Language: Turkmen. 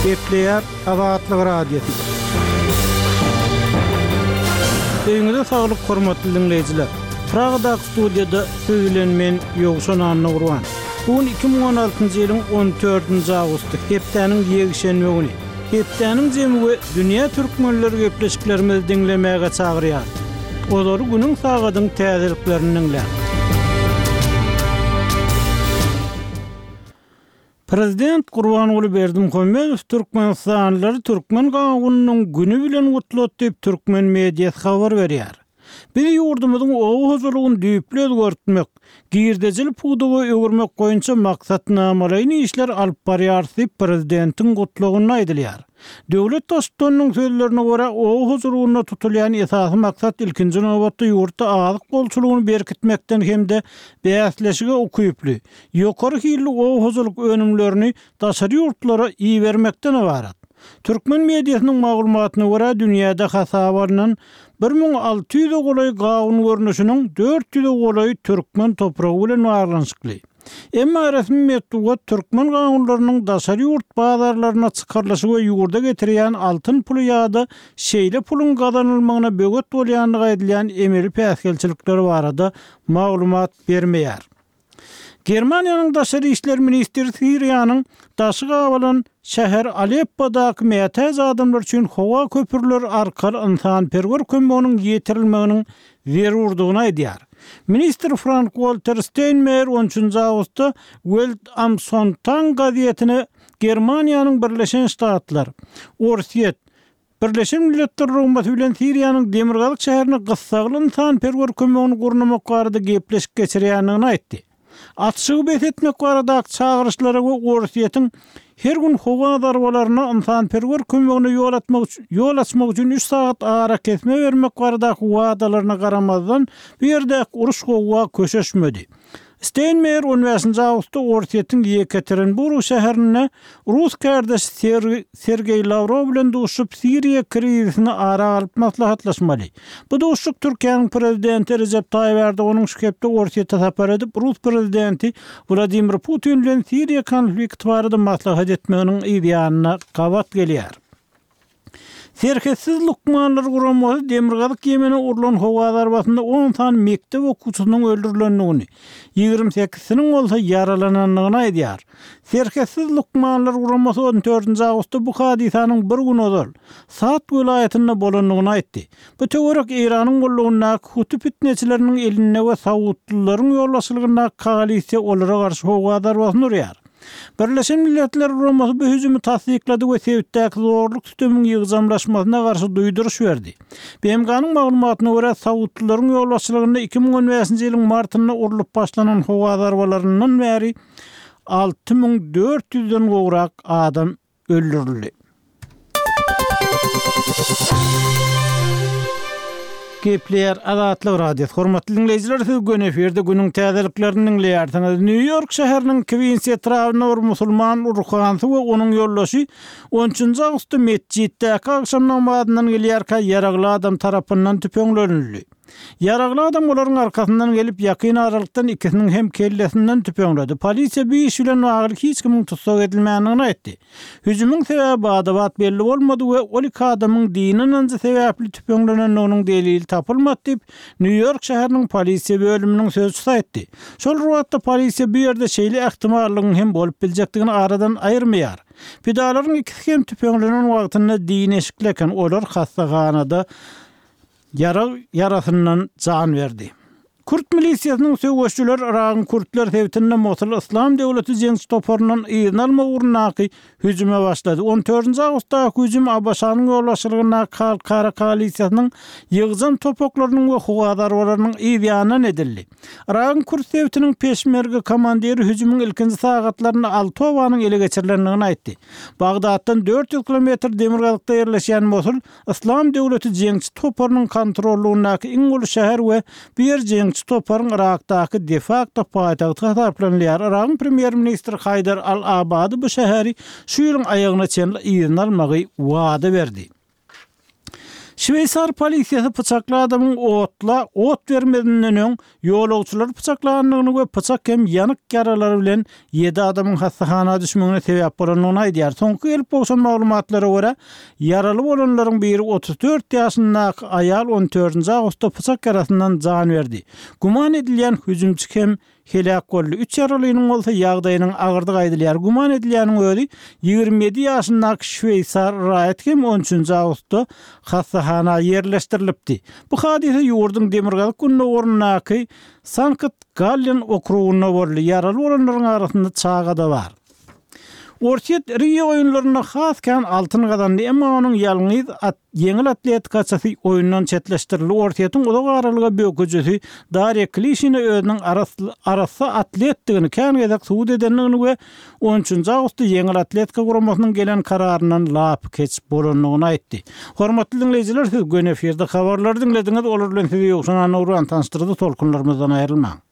Gepleýär Azatlyk radiosu. Öňüňizde saglyk hormatly dinleýijiler. Pragada studiýada söýlen men Ýogşan Annurwan. Bu 2016-njy ýylyň 14-nji awgusty hepdeniň ýegişenme güni. Hepdeniň jemgy dünýä türkmenleri gepleşiklerimizi dinlemäge çagyrýar. Olary günüň sagadyň täzeliklerini dinleýär. Prezident Gurbanuly Berdimuhammedow Türkmenistanlylary Türkmen gaýgynyň günü bilen gutlat diýip türkmen mediýasy habar berýär. Biz ýurdumyzyň owy huzurlygyny düýpli özgertmek, girdejil pudugy öwürmek goýunça maksatnamalaryny işler alyp barýar diýip prezidentiň gutlagyny aýdylýar. Döwlet dostlarynyň sözlerine görä owy huzurlygyna tutulýan esasy maksat ilkinji nowatda ýurtda azyk bolçulugyny berkitmekden hemde bäsleşige okuyuply. Ýokary hilli owy huzurlyk önümlerini daşary ýurtlara iýermekden ibaret. Türkmen mediýasynyň maglumatyna görä dünýäde hasabaryndan 1600 golay gawun görnüşiniň 400 golay türkmen topragy bilen baglanyşykly. Emma resmi metodga türkmen gawunlarynyň daşary ýurt bazarlaryna çykarlyşy we ýurda getirýän altyn puly ýa-da şeýle pulun gazanylmagyna böget bolýanlygy aýdylýan emeli päsgelçilikleri barada maglumat bermeýär. Germaniýanyň daşary işler ministri Siriýanyň daşy gawalan şäher Aleppo'daky mätäz adamlar üçin howa köpürler arkaly insanperwer kömeginiň ýetirilmeginiň zerurdygyny aýdýar. Minister Frank-Walter Steinmeier 13-nji awgustda Welt am Sonntag gazetine Germaniýanyň Birleşen Ştatlar, Orsiýet, Birleşen Milletler Röhmeti bilen Siriýanyň Demirgazyk şäherini gyssagyl insanperwer kömegini gurnamak barada gepleşik geçirýändigini aýtdy. Atşygy betetmek barada çağırışlara we Orsiýetiň her gün howa darwalaryna insanperwer kömegini ýol açmak üçin 3 saat ara kesme bermek baradaky wagdalaryna garamazdan bu ýerde uruş howa köşeşmedi. Steinmeier 15-nji awgustda Orsiýetiň Yekaterinburg şäherine Rus kardeşi Sergey Lavrov bilen duşup Siriýa krizisini ara alyp maslahatlaşmaly. Bu duşuk Türkiýanyň prezidenti Recep Tayyip Erdoğanyň şükepde Orsiýete sapar edip Rus prezidenti Vladimir Putin bilen Siriýa konflikti barada maslahat etmeginiň ideýanyna gawat gelýär. Serketsiz lukmanlar guramasy Demirgazyk Ýemene urulan howa zarbasynda 10 tan mektep okuwçysynyň öldürilendigini, 28-siniň bolsa yaralananlygyny aýdýar. Serketsiz lukmanlar guramasy 14-nji awgustda bu hadisanyň bir gün ozal Saat vilayetinde bolanlygyny aýtdy. Bu töwerek Iranyň gollugynda Huty fitneçileriniň eline we Sawutlylaryň ýolbaşçylygyna koalisiýa olara garşy howa zarbasyny urýar. Birleşen Milletler Röhmeti bu hüjumy tasdiklady we Sewitdäki zorluk tütümüň ýygzamlaşmasyna garşy duýduruş berdi. BMG'nyň maglumatyna görä Sawutlylaryň ýolbaşçylygynda 2015-nji ýylyň martynda urulyp başlanan howa zarbalaryndan bäri 6400-den gowrak adam öldürildi. Gepleýär Azatlyk radiosu. Hormatly dinleýijiler, siz gün eferde günüň täzeliklerini dinleýärsiňiz. New York şäheriniň Queens etrafynda bir musulman urhansy we onuň ýoldaşy 13-nji awgustda mesjitdäki akşam namazynyň gelýärkä ýaragly adam tarapyndan tüpeňlenildi. Yaraglı adam olaryň arkasyndan gelip ýakyn aralykdan ikisiniň hem kellesinden tüpeňledi. Polisiýa bu iş bilen agyr hiç kimin tutsak edilmändigini aýtdy. Hüjümyň sebebi adabat belli bolmady we ol iki adamyň dininden sebäpli tüpeňlenen onuň delili tapylmady diýip New York şäheriniň polisiýa bölüminiň sözçüsi aýtdy. Şol wagtda polisiýa bu ýerde şeýle ähtimallygyň hem bolup biljekdigini aradan aýyrmaýar. Pidalaryň ikisi hem tüpeňlenen wagtynda din eşikleken olar hastahanada yarasından can verdi. Kürt milisiýasynyň söwüşçüler Irak'ın Kürtler Sewitinde Mosul İslam Döwleti jeňçi toparyndan iýin alma urnaky hüjüme başlady. 14-nji awgustda hüjüm Abaşanyň ýolbaşçylygyna Kara koalisiýasynyň ýygjan topaklarynyň we howa darwalarynyň ideýanyna edildi. Irak'ın Kürt Sewitiniň peşmerge komandiri hüjümüň ilkinji sagatlaryna Altowanyň ele geçirilendigini aýtdy. Bagdatdan 400 kilometr Demirgazykda ýerleşýän Mosul İslam Döwleti jeňçi toparynyň kontrolündaky iň uly şäher we bir jeňçi toparın Irak'daki de facto paytagty hasaplanýar. Irak'ın premier ministri Haydar al-Abadi bu şäheri şu ýylyň aýagyna çenli iýin almagy wada berdi. Şveýçar polisiýasy pıçakly adamyň ot vermedinden öň ýolagçylar pıçaklanyny we pıçak hem ýanyk yaralary bilen 7 adamyň hastahanada düşmegine sebäp bolanyny aýdýar. Soňky gelip bolşan maglumatlara görä, yaraly bolanlaryň biri 34 ýaşyndaky aýal 14-nji awgustda pıçak yarasyndan jan berdi. Guman edilýän hüjümçi hem helak boldy. 3 yaralynyň bolsa ýagdaýynyň agyrdygy aýdylýar. Guman edilýäniň özi 27 ýaşyndaky Şweýçar Raet hem 13-nji awgustda hastahanaga ýerleşdirilipdi. Bu hadise ýurdun Demirgazyk gününe ornunaky Sankt Gallen okrugyna boldy. Yaraly bolanlaryň arasynda çaga da bar. Ortiýet Rio oýunlaryna haskan altyn gazandy, emma onuň ýalňyz ýeňil atletikaçy oýundan çetleşdirildi. Ortiýetin udag aralyga böküjüsi Darya Klishina özüniň arasy atletdigini kän-gezek suwd edenligini we 13-nji awgustda ýeňil atletika guramasynyň gelen kararynyň lap keçip bolanyny aýtdy. Hormatly dinleýijiler, siz göneferde habarlary dinlediňiz. Olar bilen sizi ýokşan anawran tanışdyrdy. Tolkunlarymyzdan aýrylmaň.